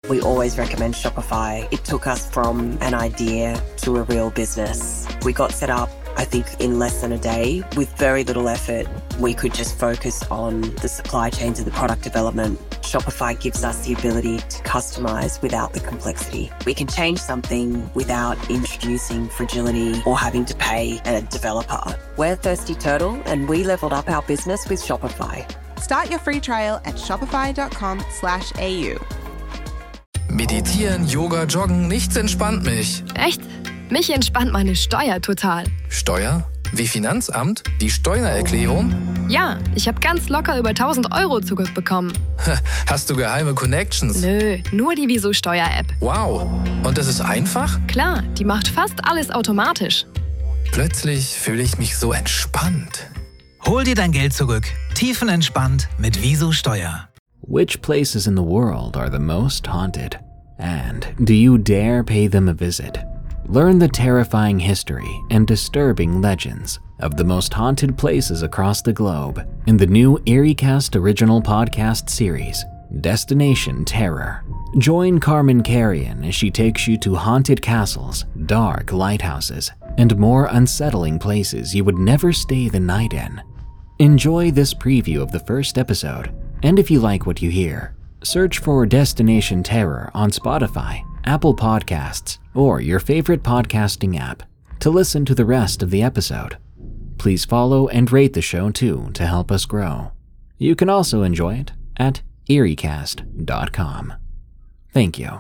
We always recommend Shopify. It took us from an idea to a real business. We got set up, I think, in less than a day. With very little effort, we could just focus on the supply chains and the product development. Shopify gives us the ability to customize without the complexity. We can change something without introducing fragility or having to pay a developer. We're Thirsty Turtle, and we leveled up our business with Shopify. Start your free trial at shopify.com/au. Meditieren, Yoga, Joggen, nichts entspannt mich. Echt? Mich entspannt meine Steuer total. Steuer? Wie Finanzamt? Die Steuererklärung? Ja, ich habe ganz locker über 1.000 Euro zurückbekommen. Hast du geheime Connections? Nö, nur die Wieso Steuer-App. Wow, und das ist einfach? Klar, die macht fast alles automatisch. Plötzlich fühle ich mich so entspannt. Hol dir dein Geld zurück. Tiefenentspannt mit Wieso Steuer. Which places in the world are the most haunted? And do you dare pay them a visit? Learn the terrifying history and disturbing legends of the most haunted places across the globe in the new EerieCast original podcast series, Destination Terror. Join Carmen Carrion as she takes you to haunted castles, dark lighthouses, and more unsettling places you would never stay the night in. Enjoy this preview of the first episode, and if you like what you hear, search for Destination Terror on Spotify, Apple Podcasts, or your favorite podcasting app to listen to the rest of the episode. Please follow and rate the show too to help us grow. You can also enjoy it at EerieCast.com. Thank you.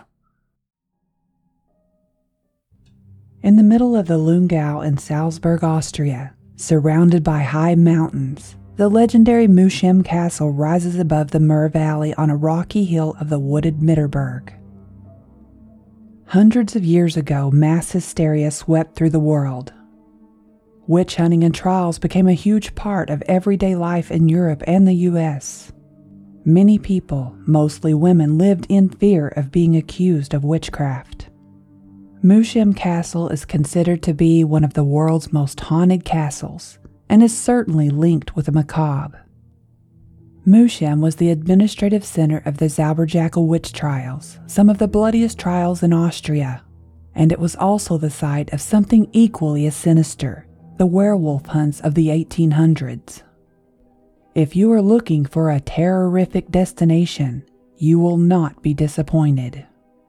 In the middle of the Lungau in Salzburg, Austria, surrounded by high mountains, the legendary Muschem Castle rises above the Mur Valley on a rocky hill of the wooded Mitterberg. Hundreds of years ago, mass hysteria swept through the world. Witch hunting and trials became a huge part of everyday life in Europe and the US. Many people, mostly women, lived in fear of being accused of witchcraft. Muschem Castle is considered to be one of the world's most haunted castles, and is certainly linked with the macabre. Muschem was the administrative center of the Zauberjackel witch trials, some of the bloodiest trials in Austria, and it was also the site of something equally as sinister, the werewolf hunts of the 1800s. If you are looking for a terrorific destination, you will not be disappointed.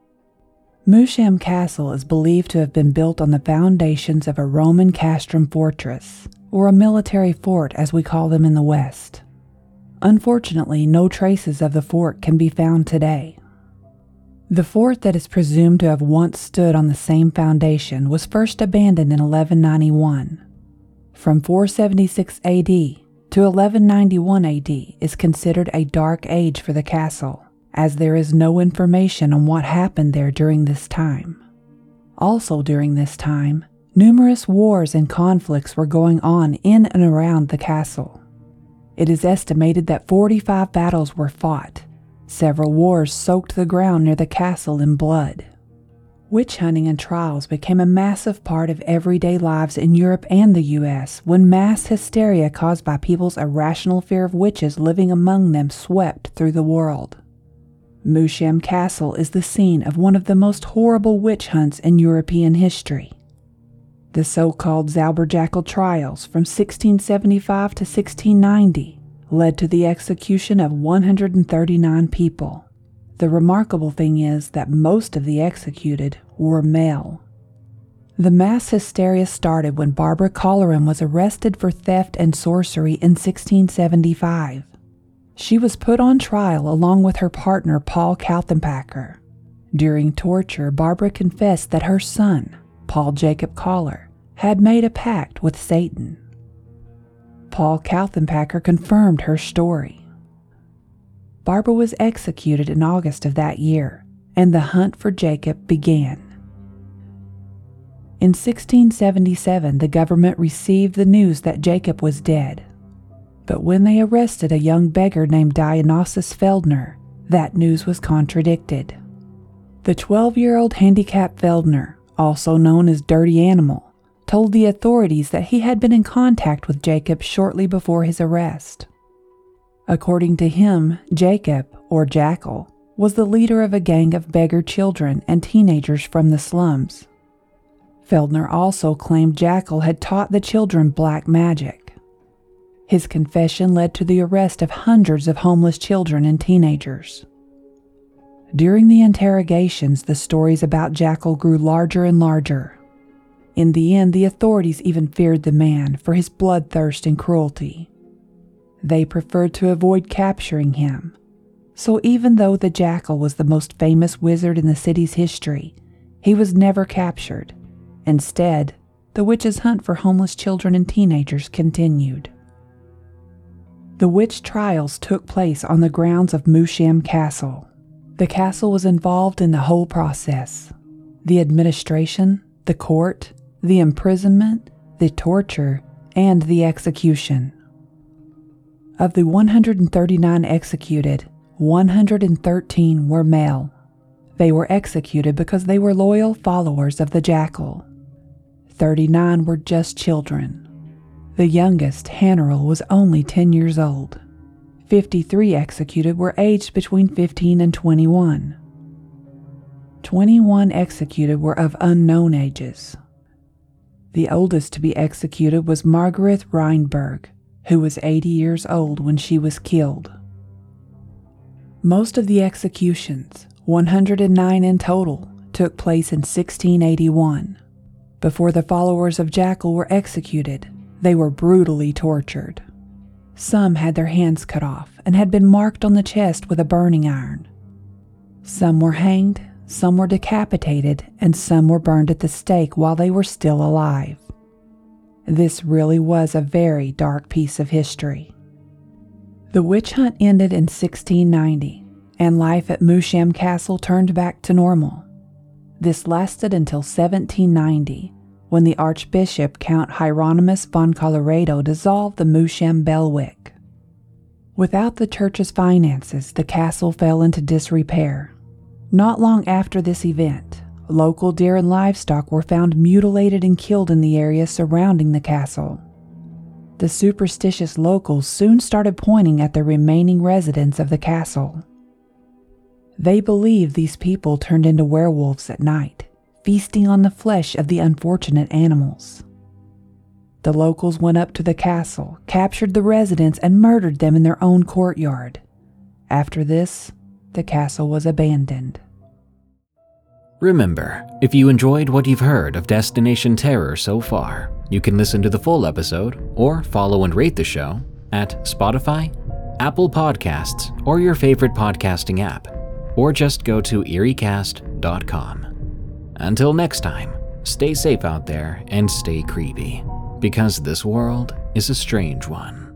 Muschem Castle is believed to have been built on the foundations of a Roman castrum fortress, or a military fort as we call them in the West. Unfortunately, no traces of the fort can be found today. The fort that is presumed to have once stood on the same foundation was first abandoned in 1191. From 476 AD to 1191 AD is considered a dark age for the castle, as there is no information on what happened there during this time. Also during this time, numerous wars and conflicts were going on in and around the castle. It is estimated that 45 battles were fought. Several wars soaked the ground near the castle in blood. Witch hunting and trials became a massive part of everyday lives in Europe and the US when mass hysteria caused by people's irrational fear of witches living among them swept through the world. Muschem Castle is the scene of one of the most horrible witch hunts in European history. The so-called Zauberjackel trials from 1675 to 1690 led to the execution of 139 people. The remarkable thing is that most of the executed were male. The mass hysteria started when Barbara Colleran was arrested for theft and sorcery in 1675. She was put on trial along with her partner Paul Kaltenpacker. During torture, Barbara confessed that her son, Paul Jacob Collar, had made a pact with Satan. Paul Kaltenpacker confirmed her story. Barbara was executed in August of that year, and the hunt for Jacob began. In 1677, the government received the news that Jacob was dead. But when they arrested a young beggar named Dionysius Feldner, that news was contradicted. The 12-year-old handicapped Feldner, also known as Dirty Animal, told the authorities that he had been in contact with Jacob shortly before his arrest. According to him, Jacob, or Jackal, was the leader of a gang of beggar children and teenagers from the slums. Feldner also claimed Jackal had taught the children black magic. His confession led to the arrest of hundreds of homeless children and teenagers. During the interrogations, the stories about Jackal grew larger and larger. In the end, the authorities even feared the man for his bloodthirst and cruelty. They preferred to avoid capturing him. So even though the Jackal was the most famous wizard in the city's history, he was never captured. Instead, the witch's hunt for homeless children and teenagers continued. The witch trials took place on the grounds of Moosham Castle. The castle was involved in the whole process: the administration, the court, the imprisonment, the torture, and the execution. Of the 139 executed, 113 were male. They were executed because they were loyal followers of the Jackal. 39 were just children. The youngest, Hanneril, was only 10 years old. 53 executed were aged between 15 and 21. 21 executed were of unknown ages. The oldest to be executed was Margaret Reinberg, who was 80 years old when she was killed. Most of the executions, 109 in total, took place in 1681. Before the followers of Jackal were executed, they were brutally tortured. Some had their hands cut off and had been marked on the chest with a burning iron. Some were hanged, some were decapitated, and some were burned at the stake while they were still alive. This really was a very dark piece of history. The witch hunt ended in 1690, and life at Moosham Castle turned back to normal. This lasted until 1790, when the Archbishop Count Hieronymus von Colloredo dissolved the Moosham Bellwick. Without the church's finances, the castle fell into disrepair. Not long after this event, local deer and livestock were found mutilated and killed in the area surrounding the castle. The superstitious locals soon started pointing at the remaining residents of the castle. They believed these people turned into werewolves at night, feasting on the flesh of the unfortunate animals. The locals went up to the castle, captured the residents, and murdered them in their own courtyard. After this, the castle was abandoned. Remember, if you enjoyed what you've heard of Destination Terror so far, you can listen to the full episode or follow and rate the show at Spotify, Apple Podcasts, or your favorite podcasting app, or just go to eeriecast.com. Until next time, stay safe out there and stay creepy, because this world is a strange one.